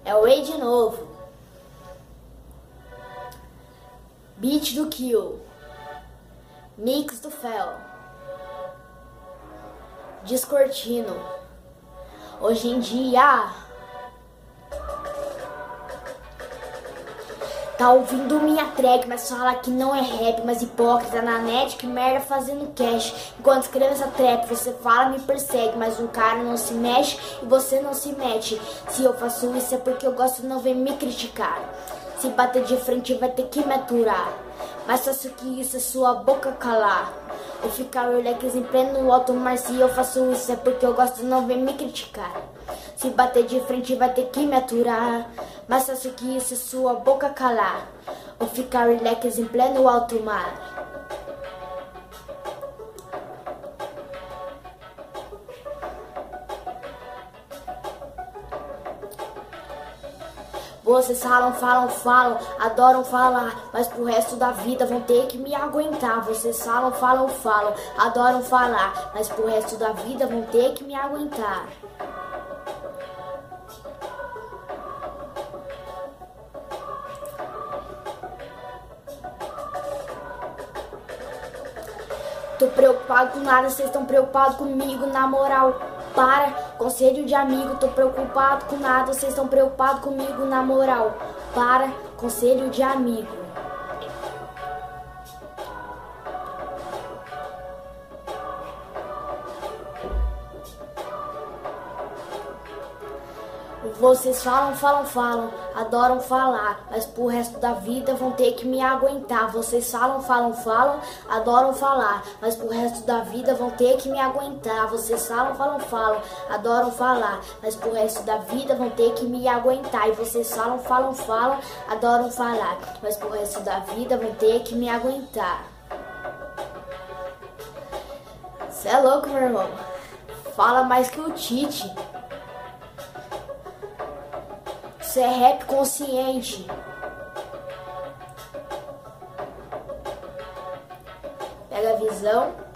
É o Way de novo. Beat do Kill. Mix do Fel. Descortino. Hoje em dia tá ouvindo minha track, mas fala que não é rap, mas hipócrita na net, que merda fazendo cash. Enquanto escreve essa trap, você fala, me persegue, mas um cara não se mexe e você não se mete. Se eu faço isso é porque eu gosto, não vem me criticar. Se bater de frente vai ter que me aturar. Mais fácil que isso é sua boca calar. Ou ficar relax em pleno alto mar. Se eu faço isso é porque eu gosto, não vem me criticar. Se bater de frente vai ter que me aturar. Mais fácil que isso é sua boca calar. Ou ficar relax em pleno alto mar. Vocês falam, adoram falar, mas pro resto da vida vão ter que me aguentar. Vocês falam, adoram falar, mas pro resto da vida vão ter que me aguentar. Tô preocupado com nada, vocês estão preocupados comigo, na moral. Para, conselho de amigo, tô preocupado com nada, vocês estão preocupados comigo, na moral. Para, conselho de amigo. Vocês falam, adoram falar, mas pro resto da vida vão ter que me aguentar. Vocês falam, adoram falar, mas pro resto da vida vão ter que me aguentar. Vocês falam, adoram falar, mas pro resto da vida vão ter que me aguentar. E vocês falam, adoram falar, mas pro resto da vida vão ter que me aguentar. Cê é louco, meu irmão. Fala mais que o Tite. Isso é rap consciente. Pega a visão.